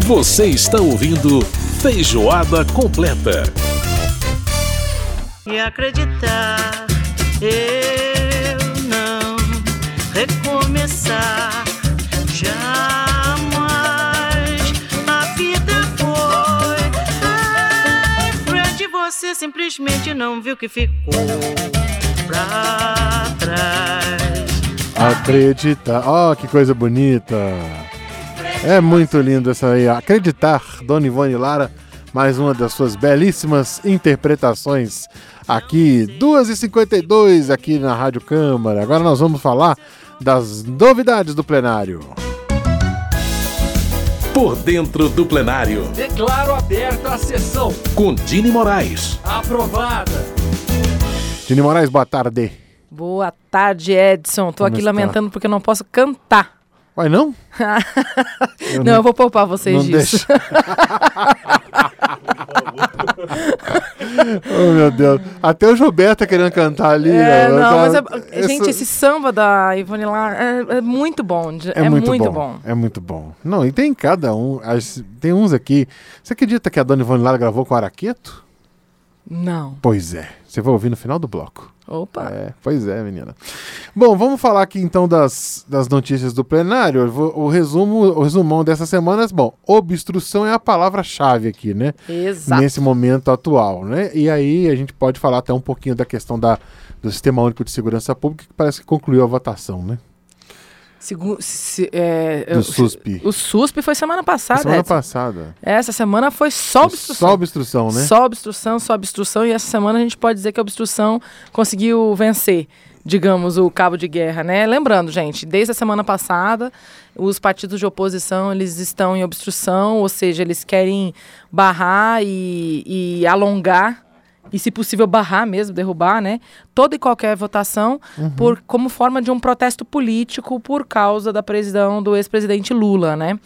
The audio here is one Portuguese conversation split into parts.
Você está ouvindo Feijoada Completa. E acreditar, eu não recomeçar jamais. A vida foi em frente, você simplesmente não viu que ficou pra trás. Acreditar, que coisa bonita. É muito lindo essa aí. Acreditar, Dona Ivone Lara, mais uma das suas belíssimas interpretações aqui, 2h52 aqui na Rádio Câmara. Agora nós vamos falar das novidades do plenário. Por dentro do plenário. Declaro aberta a sessão. Com Dini Moraes. Aprovada. Dini Moraes, boa tarde. Boa tarde, Edson. Tô aqui lamentando porque eu não posso cantar. Vai não? Eu vou poupar vocês disso. Oh, meu Deus. Até o Gilberto tá querendo cantar ali. Gente, esse samba da Ivone Lara é muito bom. É muito bom. É muito bom. Não, e tem cada um. Tem uns aqui. Você acredita que a Dona Ivone Lara gravou com o Araqueto? Não. Pois é. Você vai ouvir no final do bloco. Opa! Pois é, menina. Bom, vamos falar aqui então das notícias do plenário. O resumão dessas semanas. Bom, obstrução é a palavra-chave aqui, né? Exato. Nesse momento atual, né? E aí a gente pode falar até um pouquinho da questão do Sistema Único de Segurança Pública, que parece que concluiu a votação, né? Do SUSP. O SUSP foi semana passada. Semana passada. Essa semana foi só obstrução. Só obstrução, né? Só obstrução. E essa semana a gente pode dizer que a obstrução conseguiu vencer, digamos, o cabo de guerra, né? Lembrando, gente, desde a semana passada, os partidos de oposição, eles estão em obstrução, ou seja, eles querem barrar e alongar, e se possível barrar mesmo, derrubar, né, toda e qualquer votação como forma de um protesto político por causa da prisão do ex-presidente Lula, né?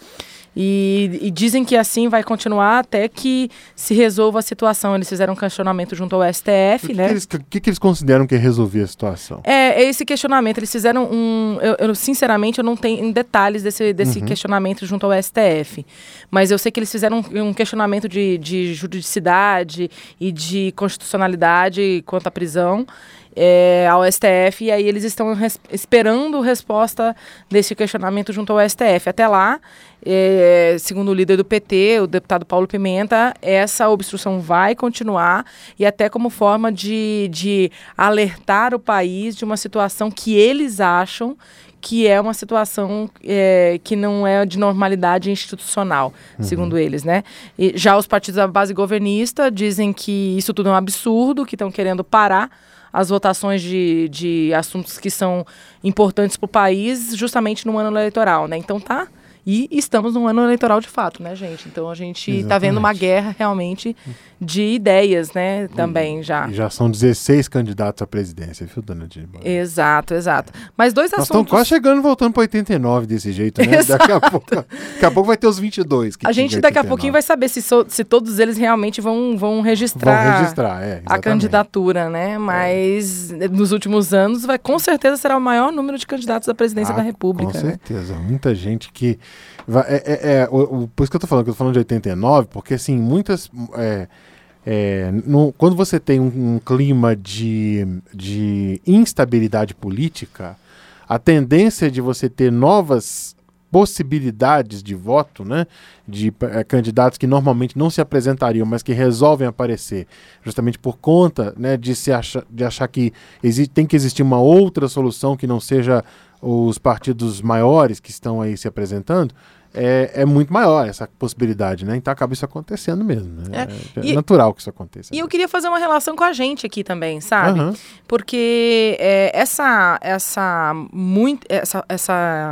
E dizem que assim vai continuar até que se resolva a situação. Eles fizeram um questionamento junto ao STF, né? O que eles consideram que resolvia a situação? É esse questionamento. Eles fizeram sinceramente, eu não tenho detalhes desse questionamento junto ao STF. Mas eu sei que eles fizeram um questionamento de juridicidade e de constitucionalidade quanto à prisão ao STF, e aí eles estão esperando resposta desse questionamento junto ao STF. Até lá, segundo o líder do PT, o deputado Paulo Pimenta, essa obstrução vai continuar, e até como forma de alertar o país de uma situação que eles acham que é uma situação que não é de normalidade institucional, segundo eles, né? E já os partidos da base governista dizem que isso tudo é um absurdo, que estão querendo parar as votações de assuntos que são importantes para o país justamente no ano eleitoral, né? Então e estamos num ano eleitoral de fato, né, gente? Então a gente está vendo uma guerra realmente de ideias, né, também já. E já são 16 candidatos à presidência, viu, dona Dini? Exato. Mas dois assuntos... Nós estamos quase chegando, voltando para 89 desse jeito, né? Daqui a pouco vai ter os 22. A gente daqui a pouquinho vai saber se todos eles realmente vão registrar a candidatura, né? Mas nos últimos anos com certeza será o maior número de candidatos à presidência da República. Com certeza. Muita gente que... por isso que eu tô falando de 89, porque assim, muitas... quando você tem um clima de instabilidade política, a tendência de você ter novas possibilidades de voto, né, de candidatos que normalmente não se apresentariam, mas que resolvem aparecer, justamente por conta, né, de achar que tem que existir uma outra solução que não seja os partidos maiores que estão aí se apresentando, é muito maior essa possibilidade, né? Então acaba isso acontecendo mesmo, né? É natural que isso aconteça. E eu queria fazer uma relação com a gente aqui também, sabe? Porque essa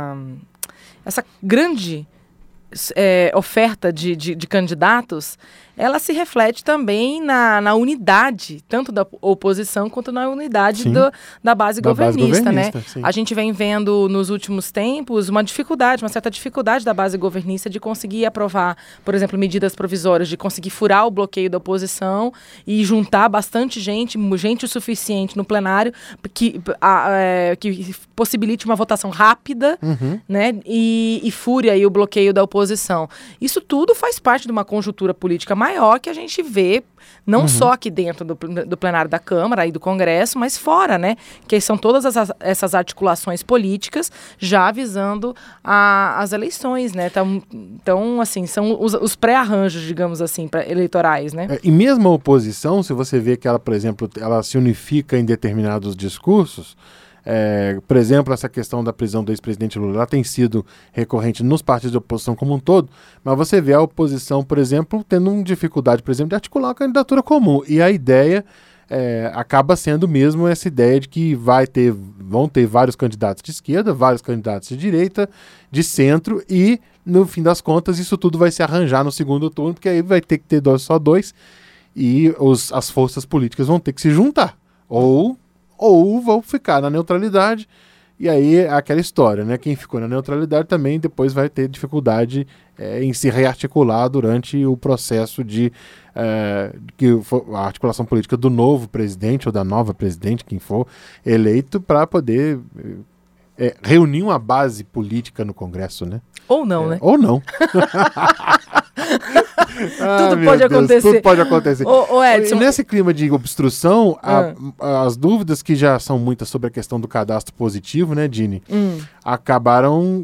grande oferta de candidatos, ela se reflete também na unidade, tanto da oposição quanto na unidade da base governista, né? Sim. A gente vem vendo nos últimos tempos uma certa dificuldade da base governista de conseguir aprovar, por exemplo, medidas provisórias, de conseguir furar o bloqueio da oposição e juntar bastante gente o suficiente no plenário que possibilite uma votação rápida, né? E fure aí o bloqueio da oposição. Isso tudo faz parte de uma conjuntura política maior que a gente vê, não só aqui dentro do plenário da Câmara e do Congresso, mas fora, né? Que são todas essas articulações políticas já visando as eleições, né? Então, assim, são os pré-arranjos, digamos assim, eleitorais, né? E mesmo a oposição, se você vê que ela, por exemplo, ela se unifica em determinados discursos, por exemplo, essa questão da prisão do ex-presidente Lula, ela tem sido recorrente nos partidos de oposição como um todo, mas você vê a oposição, por exemplo, tendo dificuldade, por exemplo, de articular uma candidatura comum. E a ideia acaba sendo mesmo essa ideia de que vão ter vários candidatos de esquerda, vários candidatos de direita, de centro, e, no fim das contas, isso tudo vai se arranjar no segundo turno, porque aí vai ter que ter só dois, e as forças políticas vão ter que se juntar. Ou vão ficar na neutralidade, e aí é aquela história, né? Quem ficou na neutralidade também depois vai ter dificuldade em se rearticular durante o processo a articulação política do novo presidente ou da nova presidente, quem for eleito, para poder reunir uma base política no Congresso, né? Ou não, né? Ou não. Tudo pode acontecer. Tudo pode acontecer. Ô, Edson, nesse clima de obstrução, as dúvidas que já são muitas sobre a questão do cadastro positivo, né, Dini? Acabaram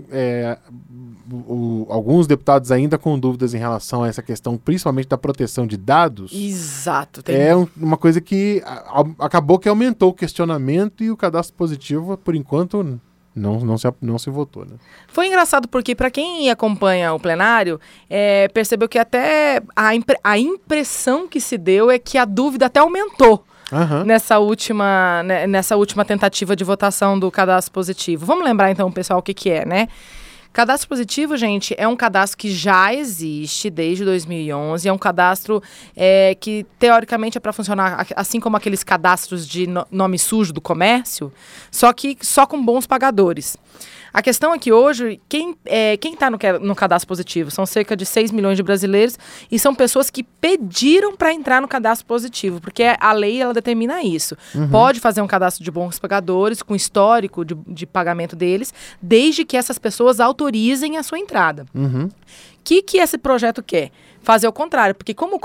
alguns deputados ainda com dúvidas em relação a essa questão, principalmente da proteção de dados. Exato. Uma coisa que acabou que aumentou o questionamento, e o cadastro positivo, por enquanto, não se votou, né? Foi engraçado porque, para quem acompanha o plenário, percebeu que até a impressão que se deu é que a dúvida até aumentou nessa última tentativa de votação do cadastro positivo. Vamos lembrar, então, pessoal, o que é, né? Cadastro positivo, gente, é um cadastro que já existe desde 2011. É um cadastro que, teoricamente, é para funcionar assim como aqueles cadastros de nome sujo do comércio, só que só com bons pagadores. A questão é que hoje, quem está no cadastro positivo são cerca de 6 milhões de brasileiros, e são pessoas que pediram para entrar no cadastro positivo, porque a lei ela determina isso. Pode fazer um cadastro de bons pagadores, com histórico de pagamento deles, desde que essas pessoas autorizem a sua entrada. O que esse projeto quer? Fazer o contrário, porque como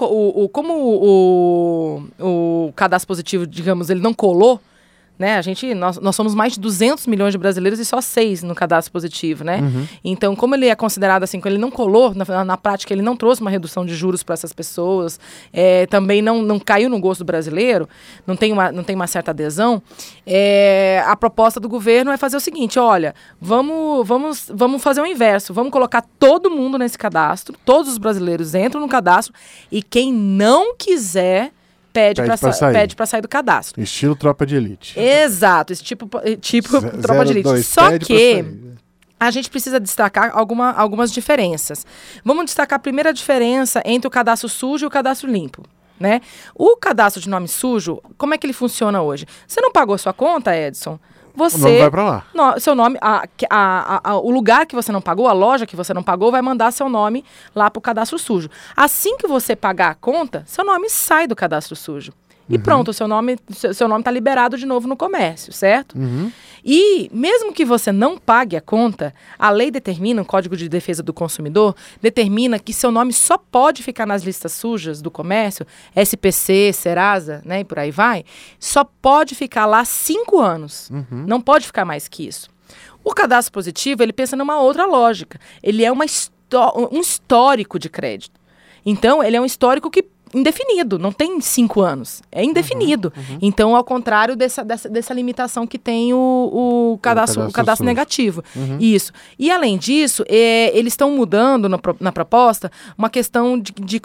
o cadastro positivo, digamos, ele não colou, né? Nós somos mais de 200 milhões de brasileiros e só 6 no cadastro positivo, né? Então, como ele é considerado assim, como ele não colou, na prática ele não trouxe uma redução de juros para essas pessoas, também não caiu no gosto do brasileiro, não tem uma certa adesão, a proposta do governo é fazer o seguinte: olha, vamos fazer o inverso, vamos colocar todo mundo nesse cadastro, todos os brasileiros entram no cadastro, e quem não quiser pede para sair do cadastro. Estilo Tropa de Elite. Exato, esse tipo Tropa de Elite. Só que a gente precisa destacar algumas diferenças. Vamos destacar a primeira diferença entre o cadastro sujo e o cadastro limpo, né? O cadastro de nome sujo, como é que ele funciona hoje? Você não pagou sua conta, Edson? O nome vai para lá. Seu nome, o lugar que você não pagou, a loja que você não pagou, vai mandar seu nome lá para o cadastro sujo. Assim que você pagar a conta, seu nome sai do cadastro sujo. E pronto, seu nome está liberado de novo no comércio, certo? E mesmo que você não pague a conta, a lei determina, o Código de Defesa do Consumidor, determina que seu nome só pode ficar nas listas sujas do comércio, SPC, Serasa, né, e por aí vai, só pode ficar lá 5 anos. Não pode ficar mais que isso. O cadastro positivo, ele pensa numa outra lógica. Ele é um histórico de crédito. Então, ele é um histórico que indefinido, não tem 5 anos, é indefinido. Então, ao contrário dessa limitação que tem o cadastro negativo. Isso. E, além disso, eles estão mudando na proposta uma questão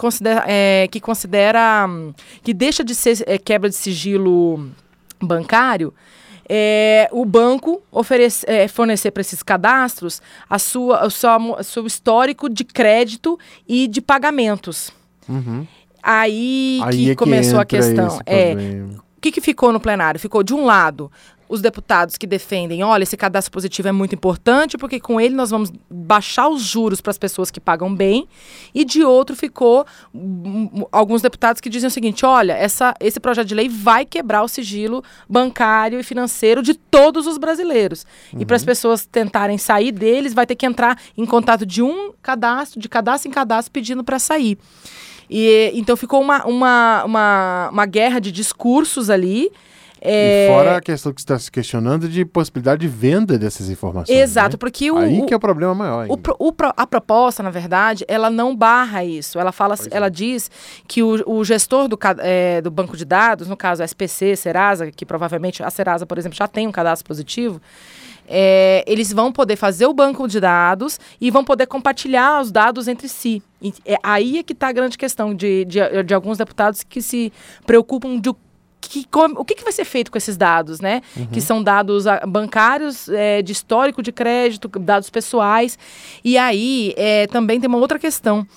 que deixa de ser quebra de sigilo bancário, o banco fornecer para esses cadastros o seu histórico de crédito e de pagamentos. Aí Aí que é que começou a entra questão. esse problema. O que ficou no plenário? Ficou, de um lado, os deputados que defendem, olha, esse cadastro positivo é muito importante porque com ele nós vamos baixar os juros para as pessoas que pagam bem, e de outro ficou alguns deputados que dizem o seguinte, olha, esse projeto de lei vai quebrar o sigilo bancário e financeiro de todos os brasileiros. E para as pessoas tentarem sair deles, vai ter que entrar em contato de cadastro em cadastro, pedindo para sair. E então ficou uma guerra de discursos ali. E fora a questão que você está se questionando de possibilidade de venda dessas informações. Exato, né? porque aí que é o problema maior ainda. A proposta, na verdade, ela não barra isso. Ela diz que o gestor do banco de dados, no caso a SPC, Serasa, que provavelmente a Serasa, por exemplo, já tem um cadastro positivo, eles vão poder fazer o banco de dados e vão poder compartilhar os dados entre si. E aí é que está a grande questão de alguns deputados que se preocupam de o que vai ser feito com esses dados, né? Que são dados bancários, de histórico de crédito, dados pessoais. E aí também tem uma outra questão.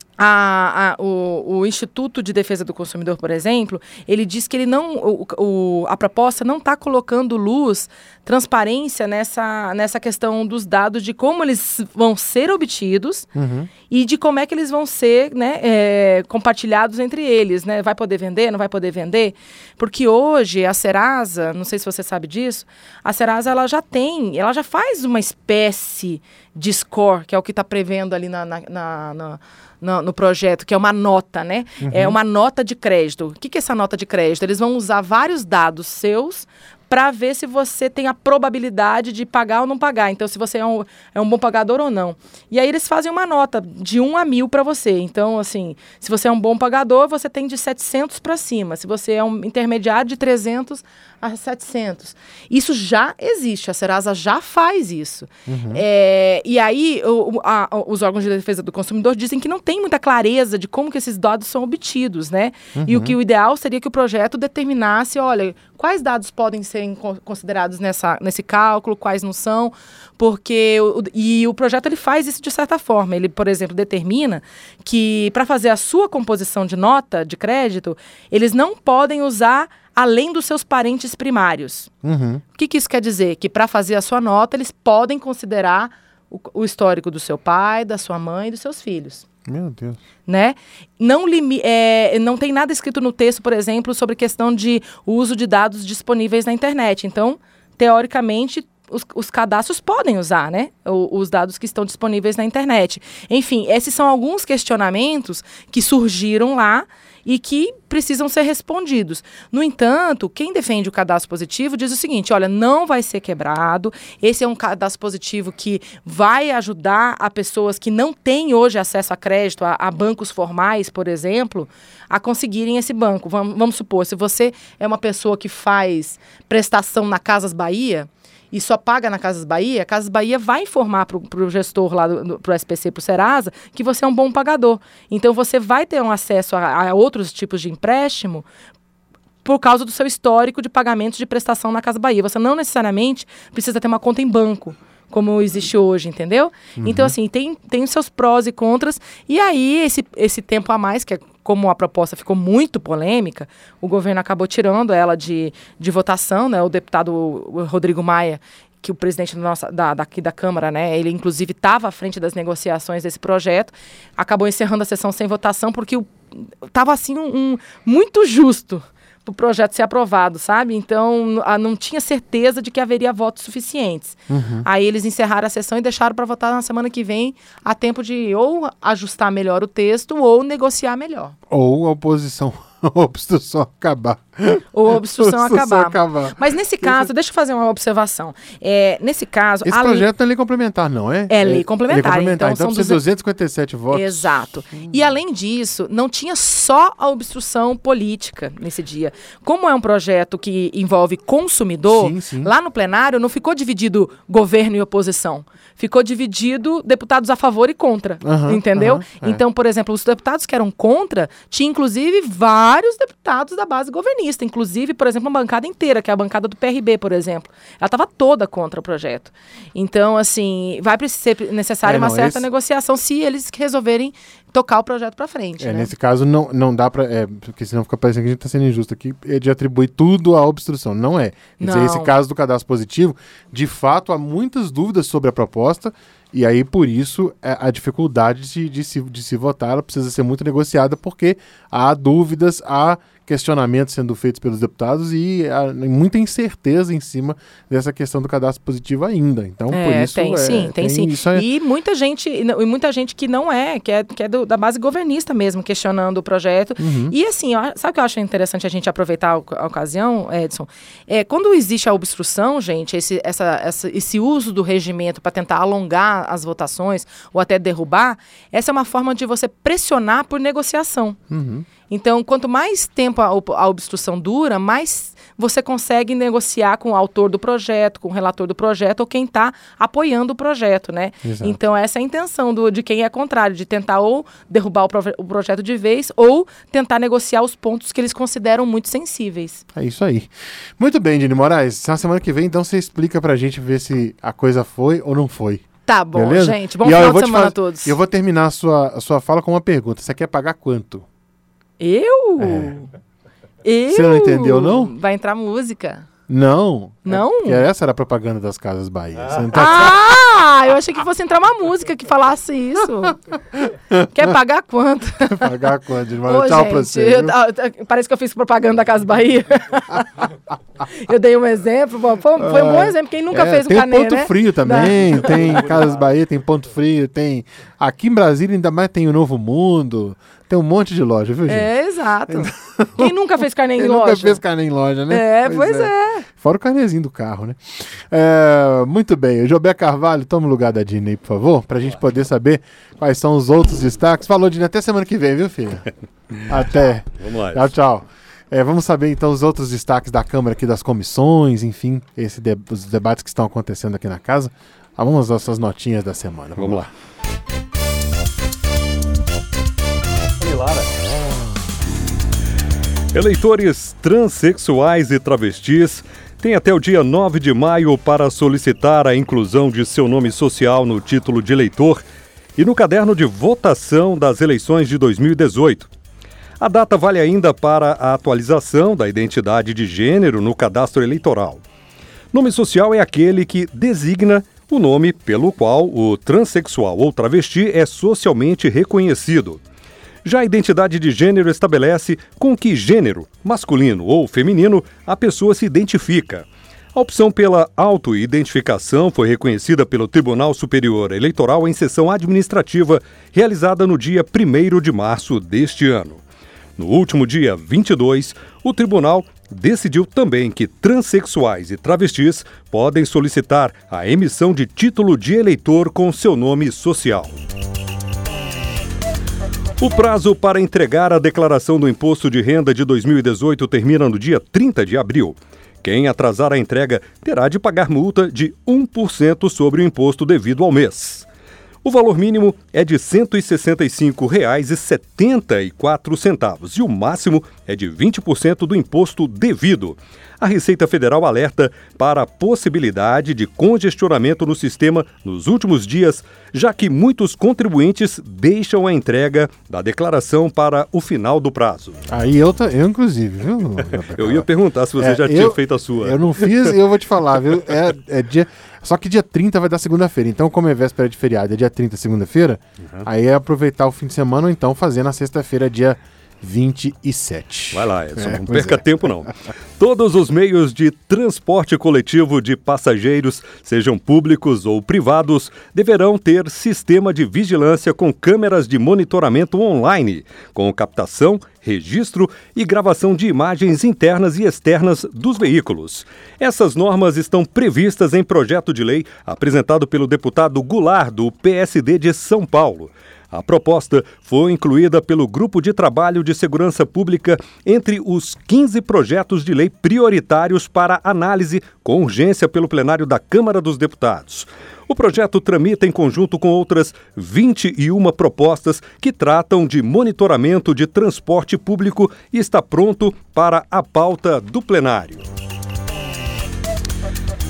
O Instituto de Defesa do Consumidor, por exemplo, ele diz que ele a proposta não está colocando transparência nessa questão dos dados, de como eles vão ser obtidos e de como é que eles vão ser, né, compartilhados entre eles, né? Vai poder vender, não vai poder vender? Porque hoje a Serasa, não sei se você sabe disso, a Serasa ela já faz uma espécie de score, que é o que está prevendo ali no projeto, que é uma nota, né? É uma nota de crédito. O que é essa nota de crédito? Eles vão usar vários dados seus para ver se você tem a probabilidade de pagar ou não pagar. Então, se você é um bom pagador ou não. E aí eles fazem uma nota de 1 a 1000 para você. Então, assim, se você é um bom pagador, você tem de 700 para cima. Se você é um intermediário, de 300 a 700. Isso já existe, a Serasa já faz isso. E aí, os órgãos de defesa do consumidor dizem que não tem muita clareza de como que esses dados são obtidos, né? E o ideal seria que o projeto determinasse, olha, quais dados podem ser considerados nesse cálculo, quais não são, porque o projeto ele faz isso de certa forma. Ele, por exemplo, determina que para fazer a sua composição de nota de crédito, eles não podem usar além dos seus parentes primários. O que isso quer dizer? Que para fazer a sua nota, eles podem considerar o histórico do seu pai, da sua mãe e dos seus filhos. Meu Deus. Né? Não tem nada escrito no texto, por exemplo, sobre questão de uso de dados disponíveis na internet. Então, teoricamente, os cadastros podem usar, né, os dados que estão disponíveis na internet. Enfim, esses são alguns questionamentos que surgiram lá e que precisam ser respondidos. No entanto, quem defende o cadastro positivo diz o seguinte, olha, não vai ser quebrado, esse é um cadastro positivo que vai ajudar a pessoas que não têm hoje acesso a crédito, a bancos formais, por exemplo, a conseguirem esse banco. Vamos supor, se você é uma pessoa que faz prestação na Casas Bahia, e só paga na Casas Bahia, a Casas Bahia vai informar para o gestor lá, para o SPC, para o Serasa, que você é um bom pagador. Então, você vai ter um acesso a outros tipos de empréstimo por causa do seu histórico de pagamentos de prestação na Casas Bahia. Você não necessariamente precisa ter uma conta em banco, como existe hoje, entendeu? Então, assim, tem os seus prós e contras. E aí, esse tempo a mais, que é como a proposta ficou muito polêmica, o governo acabou tirando ela de votação, né? O deputado Rodrigo Maia, que o presidente daqui da Câmara, né? Ele, inclusive, estava à frente das negociações desse projeto, acabou encerrando a sessão sem votação, porque estava, assim, muito justo para o projeto ser aprovado, sabe? Então, não tinha certeza de que haveria votos suficientes. Aí eles encerraram a sessão e deixaram para votar na semana que vem, a tempo de ou ajustar melhor o texto ou negociar melhor. Ou a obstrução acabar. Ou a obstrução acabar. Mas nesse caso, deixa eu fazer uma observação. Nesse caso... Esse projeto não é lei complementar, não é? É lei complementar. Então são 257 votos. Exato. E além disso, não tinha só a obstrução política nesse dia. Como é um projeto que envolve consumidor, sim. Lá no plenário não ficou dividido governo e oposição. Ficou dividido deputados a favor e contra. Entendeu? Então, por exemplo, os deputados que eram contra, tinha inclusive vários deputados da base governista. Inclusive, por exemplo, uma bancada inteira, que é a bancada do PRB, por exemplo. Ela estava toda contra o projeto. Então, assim, vai ser necessária uma certa negociação se eles resolverem tocar o projeto para frente. Né? Nesse caso, não dá para... porque senão fica parecendo que a gente está sendo injusto aqui, de atribuir tudo à obstrução. Não é. Quer dizer, esse caso do cadastro positivo, de fato, há muitas dúvidas sobre a proposta, e aí, por isso, a dificuldade de se votar, ela precisa ser muito negociada, porque há dúvidas, há questionamentos sendo feitos pelos deputados e há muita incerteza em cima dessa questão do cadastro positivo ainda. Então, por isso... Tem sim. E muita gente que não que é da base governista mesmo, questionando o projeto. E assim, sabe o que eu acho interessante a gente aproveitar a ocasião, Edson? Quando existe a obstrução, gente, esse uso do regimento para tentar alongar as votações ou até derrubar, essa é uma forma de você pressionar por negociação. Então, quanto mais tempo a obstrução dura, mais você consegue negociar com o autor do projeto, com o relator do projeto ou quem está apoiando o projeto, né? Exato. Então, essa é a intenção de quem é contrário, de tentar ou derrubar o projeto de vez ou tentar negociar os pontos que eles consideram muito sensíveis. É isso aí. Muito bem, Dini Moraes. Na semana que vem, então, você explica pra gente ver se a coisa foi ou não foi. Tá bom, beleza? Gente. Bom final de semana a todos. Eu vou terminar a sua fala com uma pergunta. Você quer pagar quanto? Eu? Você não entendeu, não? Vai entrar música. Não. Não? Essa era a propaganda das Casas Bahia. Eu achei que fosse entrar uma música que falasse isso. Quer pagar quanto? Quer pagar quanto? Tchau gente, pra você. Parece que eu fiz propaganda da Casa Bahia. Eu dei um exemplo. Foi um bom exemplo. Quem nunca fez o Canê, Tem Ponto Frio também. Tem Casas Bahia, tem Ponto Frio, tem... Aqui em Brasília ainda mais tem o Novo Mundo. Tem um monte de loja, viu, gente? Exato. Quem nunca fez carnê em loja? Quem nunca fez carnê em loja, né? Pois é. Fora o carnezinho do carro, né? Muito bem. O Jobé Carvalho, toma o lugar da Dini aí, por favor, pra gente poder saber quais são os outros destaques. Falou, Dini, até semana que vem, viu, filha? Até. Vamos lá. Tchau. Vamos saber, então, os outros destaques da Câmara aqui, das comissões, enfim, os debates que estão acontecendo aqui na casa. Vamos às nossas notinhas da semana. Vamos lá. Eleitores transexuais e travestis têm até o dia 9 de maio para solicitar a inclusão de seu nome social no título de eleitor e no caderno de votação das eleições de 2018. A data vale ainda para a atualização da identidade de gênero no cadastro eleitoral. Nome social é aquele que designa o nome pelo qual o transexual ou travesti é socialmente reconhecido. Já a identidade de gênero estabelece com que gênero, masculino ou feminino, a pessoa se identifica. A opção pela autoidentificação foi reconhecida pelo Tribunal Superior Eleitoral em sessão administrativa realizada no dia 1º de março deste ano. No último dia 22, o tribunal decidiu também que transexuais e travestis podem solicitar a emissão de título de eleitor com seu nome social. O prazo para entregar a declaração do Imposto de Renda de 2018 termina no dia 30 de abril. Quem atrasar a entrega terá de pagar multa de 1% sobre o imposto devido ao mês. O valor mínimo é de R$ 165,74 e o máximo é de 20% do imposto devido. A Receita Federal alerta para a possibilidade de congestionamento no sistema nos últimos dias, já que muitos contribuintes deixam a entrega da declaração para o final do prazo. Aí eu inclusive, viu? Eu ia perguntar se você já tinha feito a sua. Eu não fiz e eu vou te falar, viu? Só que dia 30 vai dar segunda-feira, então como é véspera de feriado, é dia 30, segunda-feira, aí é aproveitar o fim de semana ou então fazer na sexta-feira, dia 27. Vai lá, Edson, não perca tempo não. Todos os meios de transporte coletivo de passageiros, sejam públicos ou privados, deverão ter sistema de vigilância com câmeras de monitoramento online, com captação, registro e gravação de imagens internas e externas dos veículos. Essas normas estão previstas em projeto de lei apresentado pelo deputado Goulart, do PSD de São Paulo. A proposta foi incluída pelo Grupo de Trabalho de Segurança Pública entre os 15 projetos de lei prioritários para análise com urgência pelo plenário da Câmara dos Deputados. O projeto tramita em conjunto com outras 21 propostas que tratam de monitoramento de transporte público e está pronto para a pauta do plenário.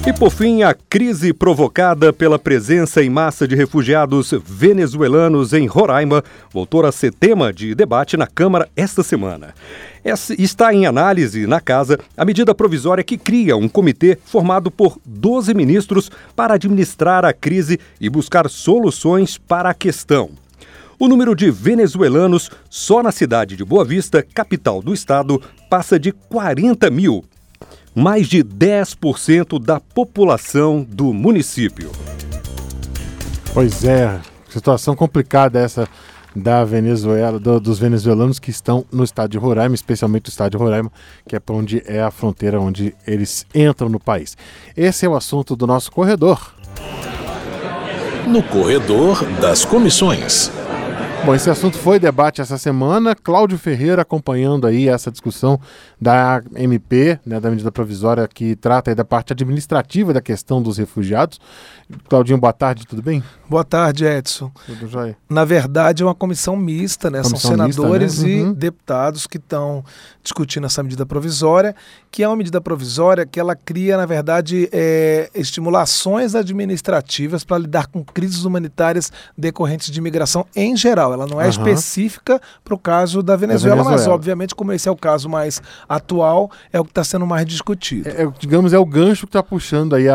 E por fim, a crise provocada pela presença em massa de refugiados venezuelanos em Roraima voltou a ser tema de debate na Câmara esta semana. Está em análise na Casa a medida provisória que cria um comitê formado por 12 ministros para administrar a crise e buscar soluções para a questão. O número de venezuelanos só na cidade de Boa Vista, capital do estado, passa de 40 mil. Mais de 10% da população do município. Pois é, situação complicada essa da Venezuela, dos venezuelanos que estão no estado de Roraima, especialmente o estado de Roraima, que é para onde é a fronteira onde eles entram no país. Esse é o assunto do nosso corredor. No corredor das comissões. Bom, esse assunto foi debate essa semana. Cláudio Ferreira acompanhando aí essa discussão da MP, né, da medida provisória que trata aí da parte administrativa da questão dos refugiados. Claudinho, boa tarde, tudo bem? Boa tarde, Edson. Tudo jóia? Na verdade, é uma comissão mista, né? São senadores mista, né? e deputados que estão discutindo essa medida provisória, que é uma medida provisória que ela cria, na verdade, estimulações administrativas para lidar com crises humanitárias decorrentes de imigração em geral. Ela não é específica para o caso da Venezuela, mas obviamente, como esse é o caso mais atual, é o que está sendo mais discutido. Digamos, é o gancho que está puxando aí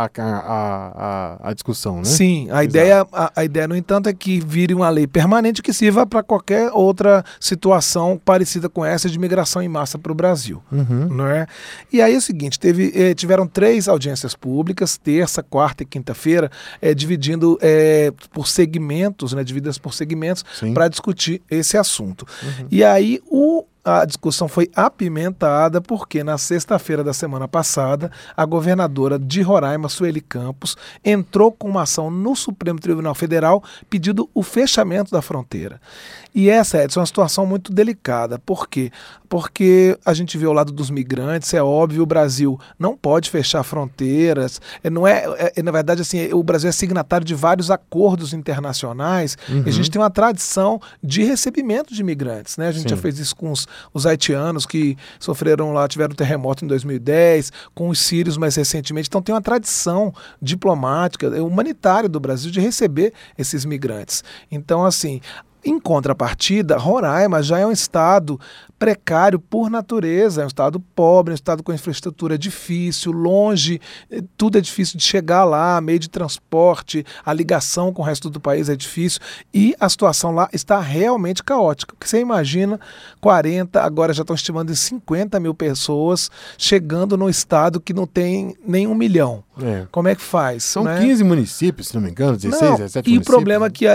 a discussão, né? Sim, a ideia, no entanto, é que vire uma lei permanente que sirva para qualquer outra situação parecida com essa de migração em massa para o Brasil. Não é? E aí é o seguinte, tiveram 3 audiências públicas, terça, quarta e quinta-feira, dividindo por segmentos, né, divididas por segmentos, para discutir esse assunto. E aí a discussão foi apimentada porque na sexta-feira da semana passada, a governadora de Roraima, Sueli Campos, entrou com uma ação no Supremo Tribunal Federal pedindo o fechamento da fronteira. E essa é uma situação muito delicada. Por quê? Porque a gente vê o lado dos migrantes, é óbvio, o Brasil não pode fechar fronteiras, na verdade, assim, o Brasil é signatário de vários acordos internacionais, e a gente tem uma tradição de recebimento de imigrantes, né? A gente já fez isso com os haitianos que sofreram lá, tiveram um terremoto em 2010, com os sírios mais recentemente. Então tem uma tradição diplomática, humanitária do Brasil de receber esses migrantes. Então, assim, em contrapartida, Roraima já é um estado precário por natureza, é um estado pobre, é um estado com infraestrutura difícil, longe, tudo é difícil de chegar lá, meio de transporte, a ligação com o resto do país é difícil e a situação lá está realmente caótica. Porque você imagina 40, agora já estão estimando em 50 mil pessoas chegando num estado que não tem nem 1 milhão. Como é que faz? São 15 municípios, se não me engano, 16, 17 municípios. E o problema é que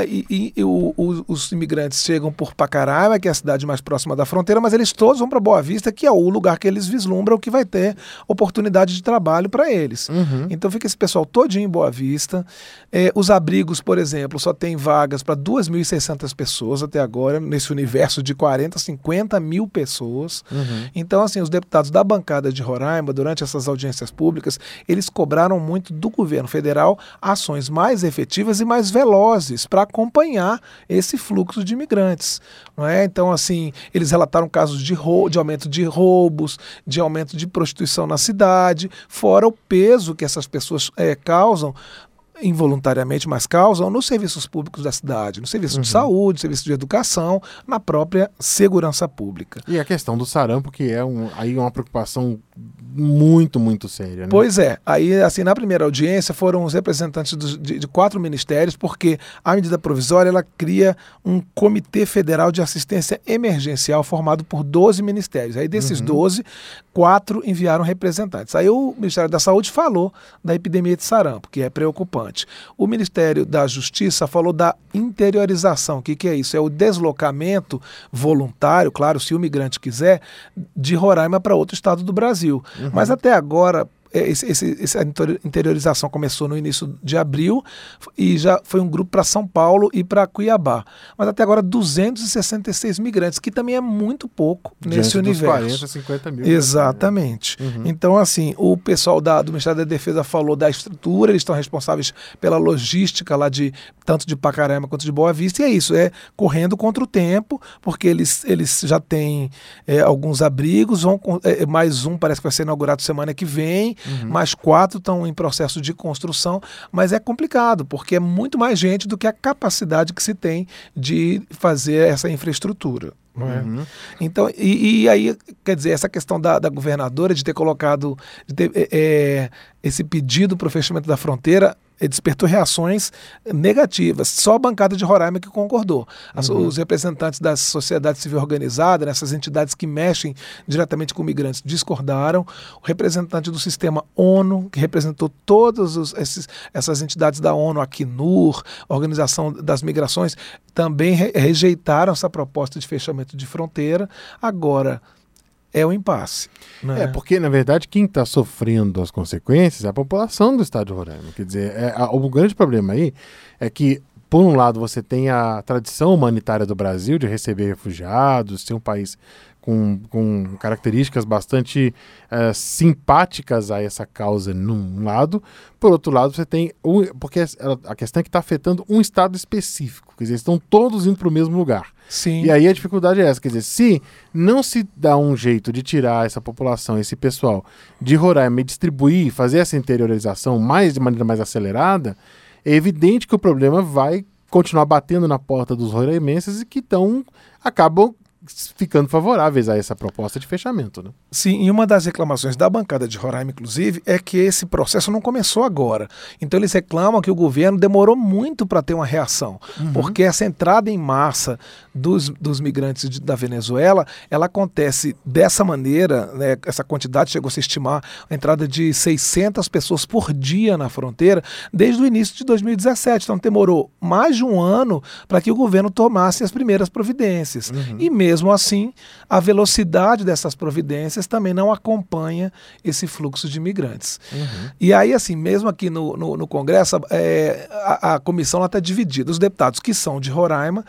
os imigrantes chegam por Pacaraima, que é a cidade mais próxima da fronteira, mas eles todos vão para Boa Vista, que é o lugar que eles vislumbram que vai ter oportunidade de trabalho para eles. Então fica esse pessoal todinho em Boa Vista. Os abrigos, por exemplo, só tem vagas para 2.600 pessoas até agora, nesse universo de 40, 50 mil pessoas. Então, assim, os deputados da bancada de Roraima, durante essas audiências públicas, eles cobraram muito do governo federal ações mais efetivas e mais velozes para acompanhar esse fluxo de imigrantes. Não é? Então, assim, eles relataram casos de aumento de roubos, de aumento de prostituição na cidade, fora o peso que essas pessoas causam, involuntariamente, mas causam nos serviços públicos da cidade, no serviço de saúde, serviço de educação, na própria segurança pública. E a questão do sarampo, que é uma preocupação muito, muito séria, né? Pois é. Aí, assim, na primeira audiência foram os representantes de 4 ministérios, porque a medida provisória ela cria um Comitê Federal de Assistência Emergencial formado por 12 ministérios. Aí desses 12, 4 enviaram representantes. Aí o Ministério da Saúde falou da epidemia de sarampo, que é preocupante. O Ministério da Justiça falou da interiorização. O que é isso? É o deslocamento voluntário, claro, se o migrante quiser, de Roraima para outro estado do Brasil. Mas até agora, essa interiorização começou no início de abril e já foi um grupo para São Paulo e para Cuiabá. Mas até agora 266 migrantes, que também é muito pouco nesse universo. 40, 50 mil. Exatamente. Então, assim, o pessoal do Ministério da Defesa falou da estrutura, eles estão responsáveis pela logística lá tanto de Pacaraima quanto de Boa Vista, e é isso, correndo contra o tempo, porque eles já têm alguns abrigos, mais um parece que vai ser inaugurado semana que vem, mais 4 estão em processo de construção, mas é complicado, porque é muito mais gente do que a capacidade que se tem de fazer essa infraestrutura. Não é? Então, e aí, quer dizer, essa questão da governadora de ter colocado esse pedido para o fechamento da fronteira despertou reações negativas. Só a bancada de Roraima que concordou. Os representantes da sociedade civil organizada, essas entidades que mexem diretamente com migrantes, discordaram. O representante do sistema ONU, que representou todas essas entidades da ONU, a Acnur, a Organização das Migrações, também rejeitaram essa proposta de fechamento de fronteira. Agora, é um impasse. Né? Porque, na verdade, quem está sofrendo as consequências é a população do estado de Roraima. Quer dizer, o grande problema aí é que, por um lado, você tem a tradição humanitária do Brasil de receber refugiados, ser um país com características bastante simpáticas a essa causa num lado. Por outro lado, você tem... Porque a questão é que está afetando um estado específico. Quer dizer, estão todos indo para o mesmo lugar. Sim. E aí a dificuldade é essa. Quer dizer, se não se dá um jeito de tirar essa população, esse pessoal de Roraima e distribuir, fazer essa interiorização de maneira mais acelerada, é evidente que o problema vai continuar batendo na porta dos roraimenses e que acabam ficando favoráveis a essa proposta de fechamento. Né? Sim, e uma das reclamações da bancada de Roraima, inclusive, é que esse processo não começou agora. Então eles reclamam que o governo demorou muito para ter uma reação, porque essa entrada em massa dos migrantes da Venezuela, ela acontece dessa maneira, né, essa quantidade chegou a se estimar a entrada de 600 pessoas por dia na fronteira, desde o início de 2017. Então demorou mais de um ano para que o governo tomasse as primeiras providências. E mesmo assim, a velocidade dessas providências também não acompanha esse fluxo de imigrantes. E aí, assim, mesmo aqui no Congresso, a comissão está dividida. Os deputados que são de Roraima,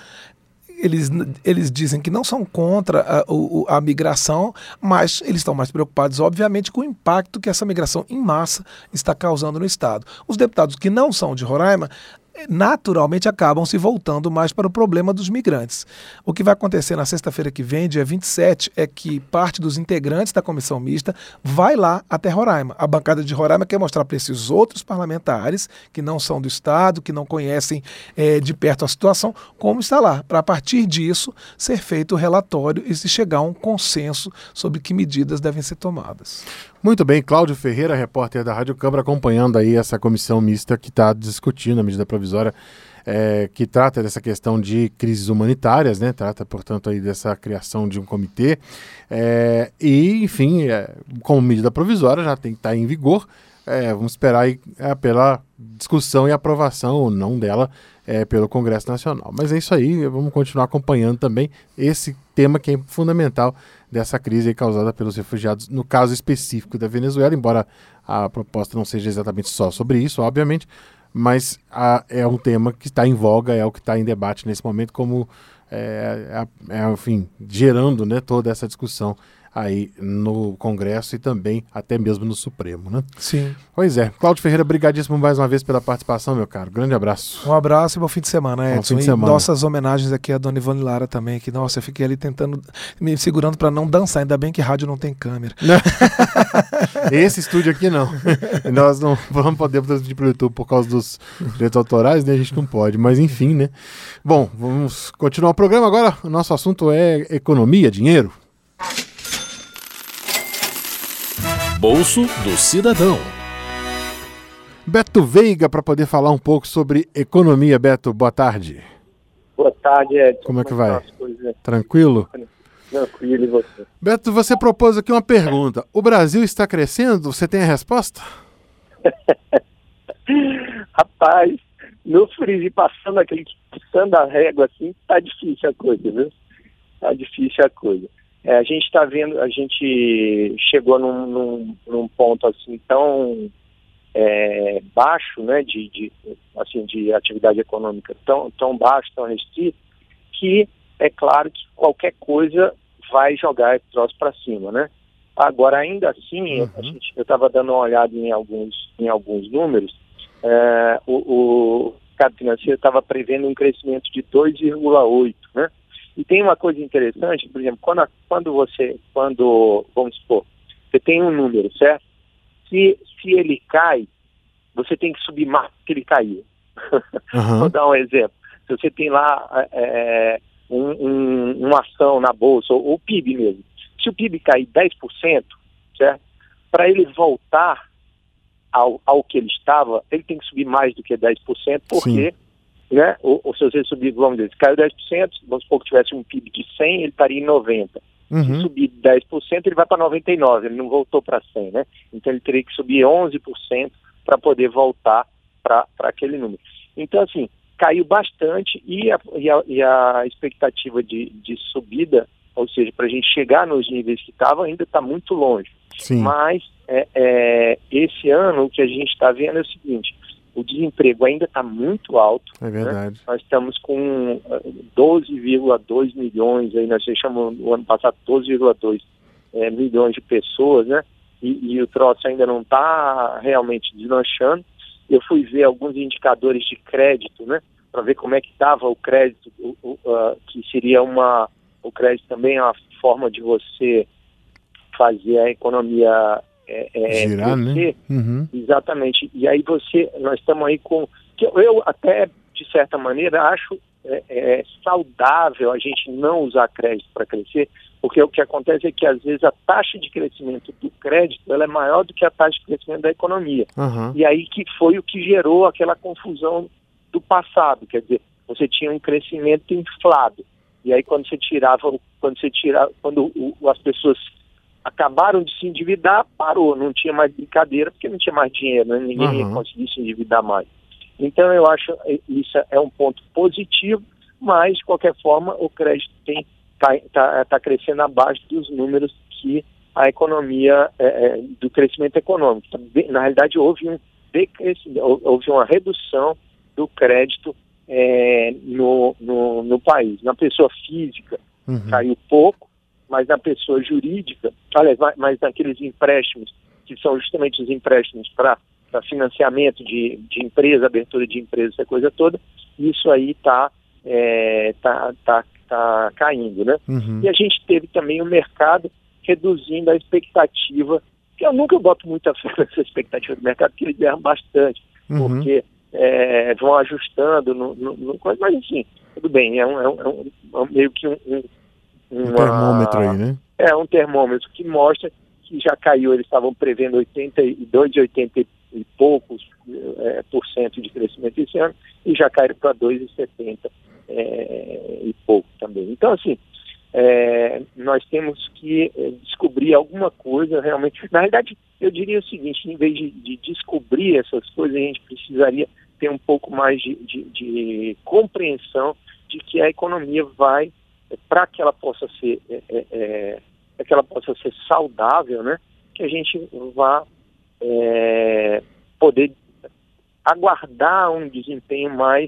eles dizem que não são contra a migração, mas eles estão mais preocupados, obviamente, com o impacto que essa migração em massa está causando no Estado. Os deputados que não são de Roraima naturalmente acabam se voltando mais para o problema dos migrantes. O que vai acontecer na sexta-feira que vem, dia 27, é que parte dos integrantes da comissão mista vai lá até Roraima. A bancada de Roraima quer mostrar para esses outros parlamentares que não são do Estado, que não conhecem de perto a situação, como está lá, para a partir disso ser feito o relatório e se chegar a um consenso sobre que medidas devem ser tomadas. Muito bem, Cláudio Ferreira, repórter da Rádio Câmara, acompanhando aí essa comissão mista que está discutindo a medida provisória que trata dessa questão de crises humanitárias, né? Trata, portanto, aí dessa criação de um comitê e, enfim, como medida provisória já tem que estar em vigor. Vamos esperar aí pela discussão e aprovação ou não dela pelo Congresso Nacional. Mas é isso aí, vamos continuar acompanhando também esse tema que é fundamental dessa crise aí causada pelos refugiados, no caso específico da Venezuela, embora a proposta não seja exatamente só sobre isso, obviamente, mas é um tema que está em voga, é o que está em debate nesse momento, como, enfim, gerando, né, toda essa discussão aí no Congresso e também até mesmo no Supremo, né? Sim. Pois é. Cláudio Ferreira, brigadíssimo mais uma vez pela participação, meu caro. Grande abraço. Um abraço e bom fim de semana, Edson. Bom fim de semana. E nossas homenagens aqui à Dona Ivone Lara também, que, nossa, eu fiquei ali tentando, me segurando para não dançar, ainda bem que rádio não tem câmera. Esse estúdio aqui não. Nós não vamos poder transmitir para o YouTube por causa dos direitos autorais, né? A gente não pode, mas enfim, né? Bom, vamos continuar o programa agora. O nosso assunto é economia, dinheiro. Bolso do Cidadão. Beto Veiga, para poder falar um pouco sobre economia. Beto, boa tarde. Boa tarde, Edson. Como é que vai? Coisas? Tranquilo? Tranquilo, e você? Beto, você propôs aqui uma pergunta. O Brasil está crescendo? Você tem a resposta? Rapaz, no freeze, passando a régua assim, tá difícil a coisa, viu? Tá difícil a coisa. A gente está vendo, a gente chegou num ponto assim tão baixo, né, de atividade econômica tão baixo, tão restrito, que é claro que qualquer coisa vai jogar esse troço para cima, né? Agora, ainda assim, eu estava dando uma olhada em alguns números, o mercado financeiro estava prevendo um crescimento de 2,8, né? E tem uma coisa interessante, por exemplo, quando vamos supor, você tem um número, certo? se ele cai, você tem que subir mais do que ele caiu. Vou dar um exemplo. Se você tem lá uma ação na bolsa, ou o PIB mesmo, se o PIB cair 10%, certo? Para ele voltar ao que ele estava, ele tem que subir mais do que 10%, porque, né, ou se você subir, vamos dizer, se caiu 10%, vamos supor que tivesse um PIB de 100, ele estaria em 90%. Se subir 10%, ele vai para 99%, ele não voltou para 100%, né? Então ele teria que subir 11% para poder voltar para aquele número. Então, assim, caiu bastante e a expectativa de subida, ou seja, para a gente chegar nos níveis que estava, ainda está muito longe. Sim. Mas esse ano o que a gente está vendo é o seguinte: o desemprego ainda está muito alto. É verdade. Né? Nós estamos com 12,2 milhões, aí nós fechamos o ano passado 12,2 milhões de pessoas, né? E o troço ainda não está realmente deslanchando. Eu fui ver alguns indicadores de crédito, né? Para ver como é que estava o crédito, que seria o crédito também é uma forma de você fazer a economia girar, crescer, né? Exatamente. E aí nós estamos aí com, que eu até de certa maneira acho saudável a gente não usar crédito para crescer, porque o que acontece é que às vezes a taxa de crescimento do crédito ela é maior do que a taxa de crescimento da economia. Uhum. E aí que foi o que gerou aquela confusão do passado, quer dizer, você tinha um crescimento inflado. E aí quando as pessoas acabaram de se endividar, parou, não tinha mais brincadeira, porque não tinha mais dinheiro, né? Ninguém ia conseguir se endividar mais. Então eu acho isso é um ponto positivo, mas de qualquer forma o crédito está crescendo abaixo dos números que a economia, do crescimento econômico. Na realidade houve uma redução do crédito no país. Na pessoa física caiu pouco, mas na pessoa jurídica, mas naqueles empréstimos, que são justamente os empréstimos para financiamento de empresa, abertura de empresa, essa coisa toda, isso aí está caindo, né? E a gente teve também o mercado reduzindo a expectativa, que eu nunca boto muita fé nessa expectativa do mercado, porque eles erram bastante, porque vão ajustando, mas enfim, tudo bem, é meio que um termômetro aí, né? É um termômetro que mostra que já caiu, eles estavam prevendo 82 e 80 e poucos por cento de crescimento esse ano, e já caíram para 2,70 e pouco também. Então, assim, nós temos que descobrir alguma coisa realmente. Na realidade, eu diria o seguinte: em vez de descobrir essas coisas, a gente precisaria ter um pouco mais de compreensão de que a economia vai, para que ela possa ser saudável, né, que a gente vá poder aguardar um desempenho mais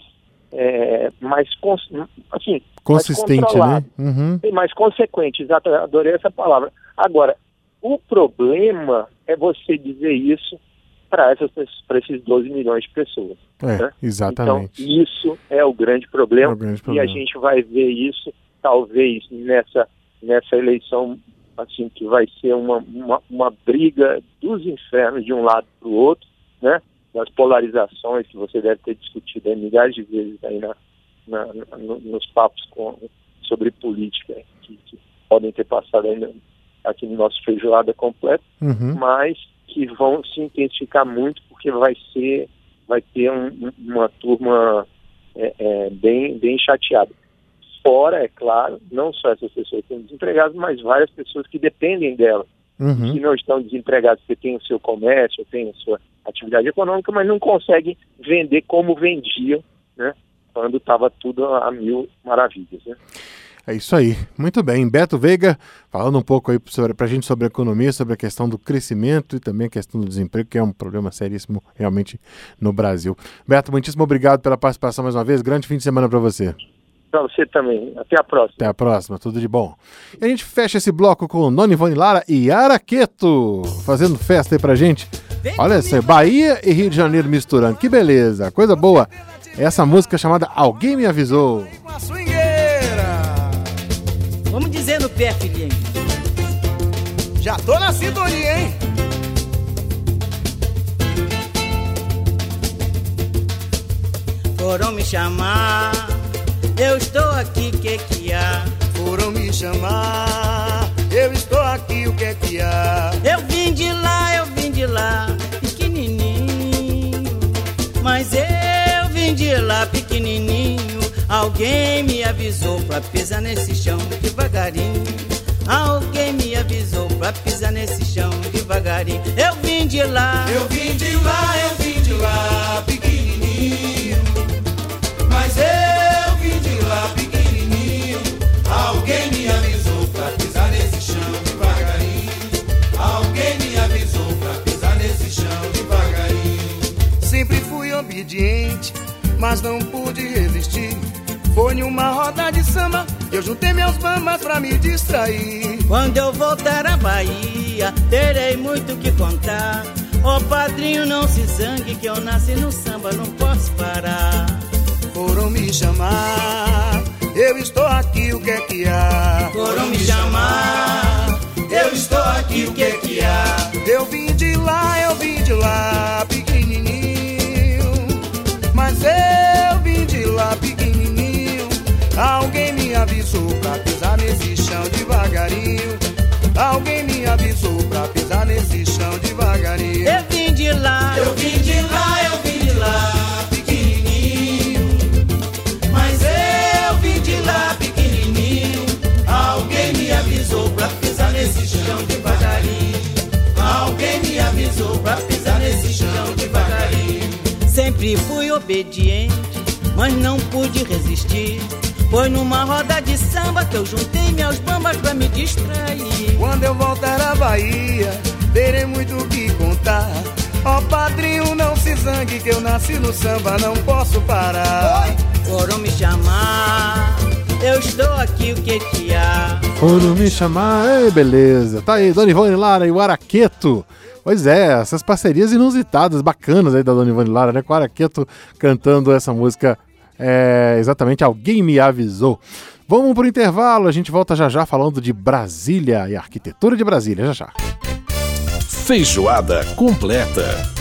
consistente, mais né? Mais consequente, exato, adorei essa palavra. Agora, o problema é você dizer isso para esses 12 milhões de pessoas. Né? Exatamente. Então, isso é o grande problema, e a gente vai ver isso talvez nessa eleição, assim, que vai ser uma briga dos infernos de um lado para o outro, né? Das polarizações que você deve ter discutido aí milhares de vezes aí nos papos sobre política, que podem ter passado ainda aqui no nosso Feijoada Completa, mas que vão se intensificar muito, porque vai ter uma turma bem chateada. Fora, é claro, não só essas pessoas que estão desempregadas, mas várias pessoas que dependem dela, que não estão desempregadas porque têm o seu comércio, têm a sua atividade econômica, mas não conseguem vender como vendiam, né, quando estava tudo a mil maravilhas, né? É isso aí. Muito bem. Beto Veiga, falando um pouco aí pra gente sobre a economia, sobre a questão do crescimento e também a questão do desemprego, que é um problema seríssimo realmente no Brasil. Beto, muitíssimo obrigado pela participação mais uma vez. Grande fim de semana para você. Para você também. Até a próxima. Até a próxima. Tudo de bom. E a gente fecha esse bloco com Nona Ivone Lara e Araqueto fazendo festa aí pra gente. Olha isso aí, Bahia e Rio de Janeiro misturando. Que beleza, coisa boa. Essa música chamada Alguém Me Avisou. Vamos dizer no pé, filhinho. Já tô na sintonia, hein? Foram me chamar, eu estou aqui, que há? Foram me chamar, eu estou aqui, o que há? Eu vim de lá, pequenininho. Mas eu vim de lá, pequenininho. Alguém me avisou pra pisar nesse chão devagarinho. Alguém me avisou pra pisar nesse chão devagarinho. Eu vim de lá, pequenininho. Mas eu vim de lá, pequenininho. Alguém me avisou pra pisar nesse chão devagarinho. Alguém me avisou pra pisar nesse chão devagarinho. Sempre fui obediente, mas não pude resistir. Foi numa roda de samba, eu juntei meus bambas pra me distrair. Quando eu voltar à Bahia, terei muito que contar. Ó padrinho, não se zangue, que eu nasci no samba, não posso parar. Foram me chamar, eu estou aqui, o que há? Foram me chamar, eu estou aqui, o que há? Eu vim de lá, pequenininho. Mas eu vim de lá, pequenininho. Alguém me avisou pra pisar nesse chão devagarinho. Alguém me avisou pra pisar nesse chão devagarinho. Eu vim de lá, pequenininho. Mas eu vim de lá, pequenininho. Alguém me avisou pra pisar nesse chão devagarinho. Alguém me avisou pra pisar nesse chão devagarinho. sempre fui obediente, mas não pude resistir. Foi numa roda de samba que eu juntei meus bambas pra me distrair. Quando eu voltar à Bahia, terei muito o que contar. Ó padrinho, não se zangue, que eu nasci no samba, não posso parar. Foram me chamar, eu estou aqui, o que há? Foram me chamar, ei, beleza. Tá aí, Dona Ivone Lara e o Araqueto. Pois é, essas parcerias inusitadas, bacanas aí da Dona Ivone Lara, né? Com o Araqueto cantando essa música, exatamente Alguém Me Avisou. Vamos pro intervalo, a gente volta já já falando de Brasília e a arquitetura de Brasília, já já. Feijoada completa.